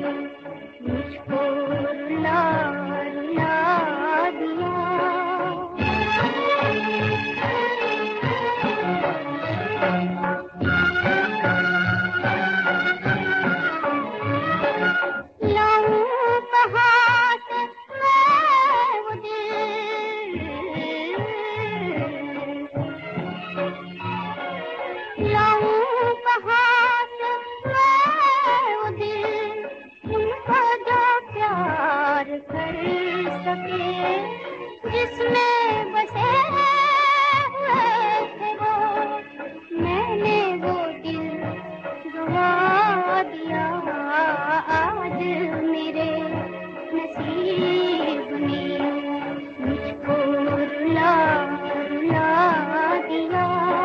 मुझको रुला रुला दिया। लाऊं कहाँ से मैं वो दिल, लाऊं कहाँ से मैं वो दिल, उनको जो प्यार कर सके, जिसमें बसे हुए थे वो, मैंने वो दिल गवा दिया। आज मेरे नसीब ने मुझको रुला रुला दिया।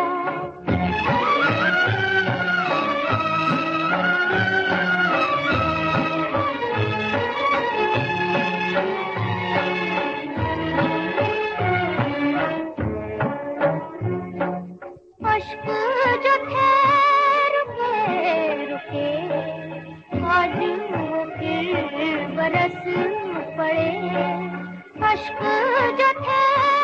अश्क जो थे रुके रुके, आज वो फिर बरस पड़े। अश्क जो थे